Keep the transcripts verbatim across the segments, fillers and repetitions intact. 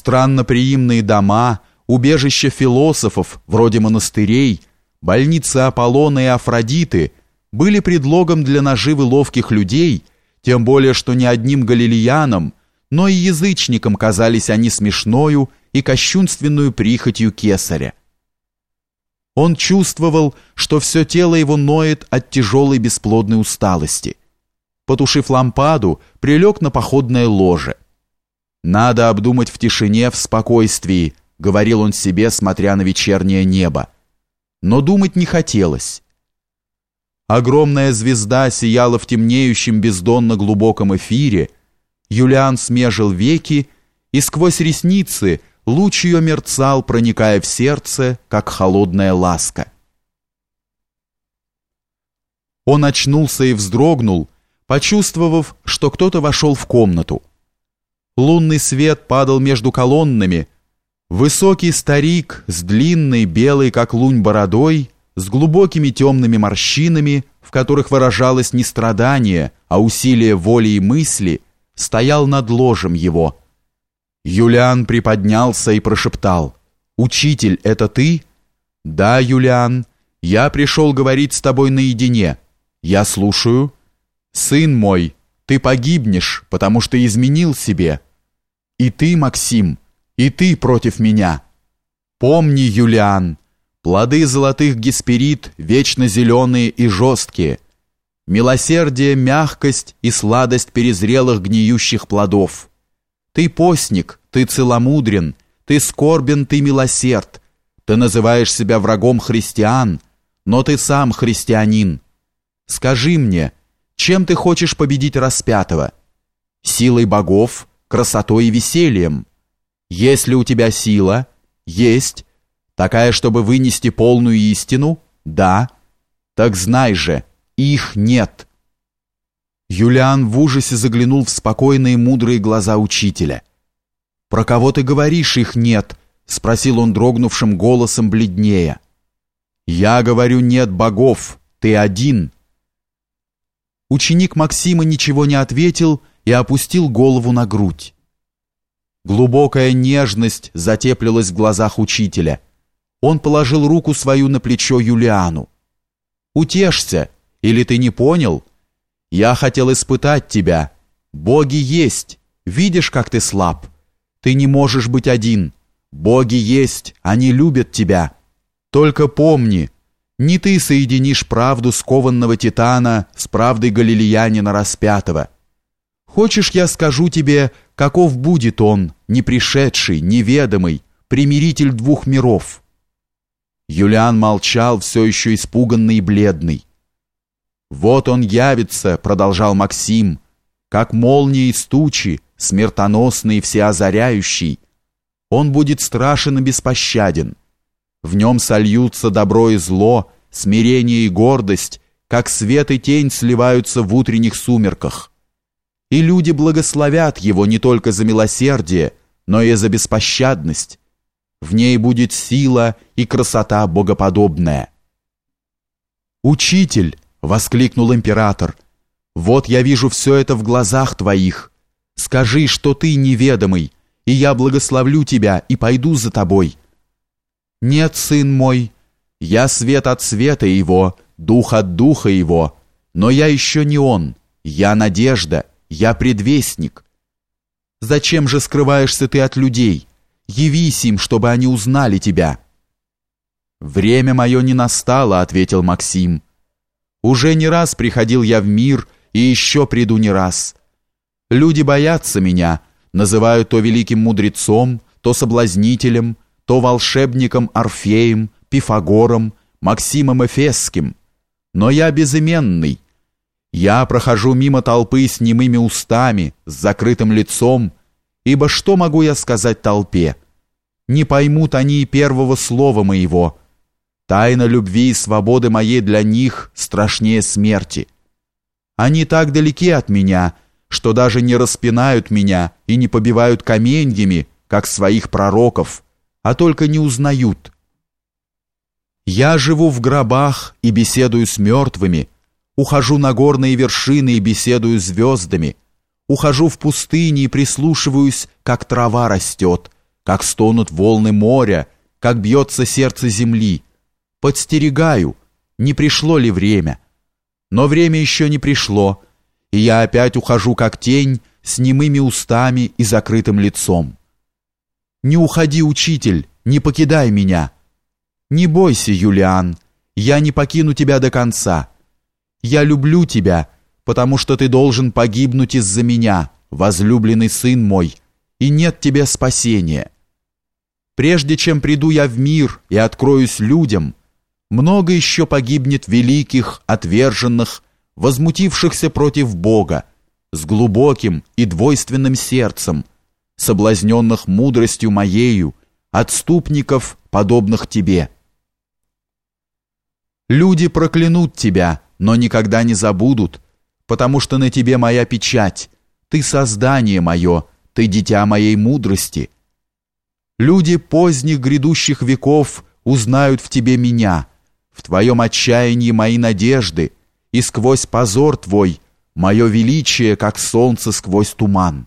странноприимные дома, убежища философов, вроде монастырей, больницы Аполлона и Афродиты были предлогом для наживы ловких людей, тем более что не одним галилеянам, но и язычникам казались они смешною и кощунственную прихотью кесаря. Он чувствовал, что все тело его ноет от тяжелой бесплодной усталости. Потушив лампаду, прилег на походное ложе. «Надо обдумать в тишине, в спокойствии», — говорил он себе, смотря на вечернее небо. Но думать не хотелось. Огромная звезда сияла в темнеющем бездонно глубоком эфире, Юлиан смежил веки, и сквозь ресницы луч ее мерцал, проникая в сердце, как холодная ласка. Он очнулся и вздрогнул, почувствовав, что кто-то вошел в комнату. Лунный свет падал между колоннами. Высокий старик с длинной, белой, как лунь, бородой, с глубокими темными морщинами, в которых выражалось не страдание, а усилие воли и мысли, стоял над ложем его. Юлиан приподнялся и прошептал: «Учитель, это ты?» «Да, Юлиан, я пришел говорить с тобой наедине. Я слушаю». «Сын мой, ты погибнешь, потому что изменил себе. И ты, Максим, и ты против меня. Помни, Юлиан, плоды золотых Гесперид вечно зеленые и жесткие. Милосердие, мягкость и сладость перезрелых гниющих плодов. Ты постник, ты целомудрен, ты скорбен, ты милосерд. Ты называешь себя врагом христиан, но ты сам христианин. Скажи мне, чем ты хочешь победить распятого? Силой богов, красотой и весельем? Есть ли у тебя сила? Есть. Такая, чтобы вынести полную истину? Да. Так знай же, их нет». Юлиан в ужасе заглянул в спокойные мудрые глаза учителя. «Про кого ты говоришь, их нет?» — спросил он дрогнувшим голосом, бледнее. «Я говорю, нет богов, ты один». Ученик Максима ничего не ответил и опустил голову на грудь. Глубокая нежность затеплилась в глазах учителя. Он положил руку свою на плечо Юлиану. «Утешься, или ты не понял? Я хотел испытать тебя. Боги есть, видишь, как ты слаб. Ты не можешь быть один. Боги есть, они любят тебя. Только помни, не ты соединишь правду скованного титана с правдой галилеянина распятого. Хочешь, я скажу тебе, каков будет он, не пришедший, неведомый, примиритель двух миров?» Юлиан молчал, все еще испуганный и бледный. «Вот он явится», — продолжал Максим, «как молния из тучи, смертоносный и всеозаряющий. Он будет страшен и беспощаден. В нем сольются добро и зло, смирение и гордость, как свет и тень сливаются в утренних сумерках. И люди благословят его не только за милосердие, но и за беспощадность. В ней будет сила и красота богоподобная». «Учитель!» — воскликнул император. «Вот я вижу все это в глазах твоих. Скажи, что ты неведомый, и я благословлю тебя и пойду за тобой». «Нет, сын мой, я свет от света его, дух от духа его, но я еще не он, я надежда, я предвестник. Зачем же скрываешься ты от людей? Явись им, чтобы они узнали тебя». «Время мое не настало», — ответил Максим. «Уже не раз приходил я в мир, и еще приду не раз. Люди боятся меня, называют то великим мудрецом, то соблазнителем, то волшебником Орфеем, Пифагором, Максимом Эфесским. Но я безыменный. Я прохожу мимо толпы с немыми устами, с закрытым лицом, ибо что могу я сказать толпе? Не поймут они и первого слова моего. Тайна любви и свободы моей для них страшнее смерти. Они так далеки от меня, что даже не распинают меня и не побивают каменьями, как своих пророков, а только не узнают. Я живу в гробах и беседую с мертвыми, ухожу на горные вершины и беседую с звездами, ухожу в пустыни и прислушиваюсь, как трава растет, как стонут волны моря, как бьется сердце земли. Подстерегаю, не пришло ли время. Но время еще не пришло, и я опять ухожу как тень с немыми устами и закрытым лицом. Не уходи, учитель, не покидай меня. Не бойся, Юлиан, я не покину тебя до конца. Я люблю тебя, потому что ты должен погибнуть из-за меня, возлюбленный сын мой, и нет тебе спасения. Прежде чем приду я в мир и откроюсь людям, много еще погибнет великих, отверженных, возмутившихся против Бога, с глубоким и двойственным сердцем, соблазненных мудростью моею, отступников, подобных тебе. Люди проклянут тебя, но никогда не забудут, потому что на тебе моя печать, ты создание мое, ты дитя моей мудрости. Люди поздних грядущих веков узнают в тебе меня, в твоем отчаянии мои надежды, и сквозь позор твой мое величие, как солнце сквозь туман.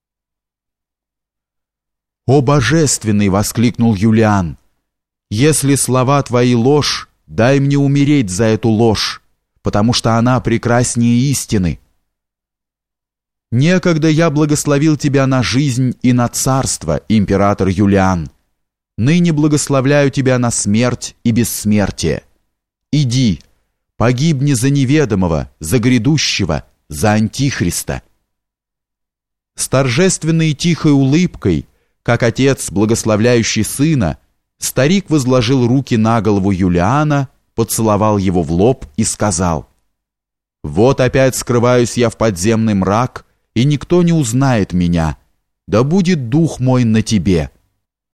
«О, божественный!» — воскликнул Юлиан. «Если слова твои ложь, дай мне умереть за эту ложь, потому что она прекраснее истины. Некогда я благословил тебя на жизнь и на царство, император Юлиан. Ныне благословляю тебя на смерть и бессмертие. Иди, погибни за неведомого, за грядущего, за Антихриста». С торжественной и тихой улыбкой, как отец, благословляющий сына, старик возложил руки на голову Юлиана, поцеловал его в лоб и сказал: «Вот опять скрываюсь я в подземный мрак, и никто не узнает меня. Да будет дух мой на тебе».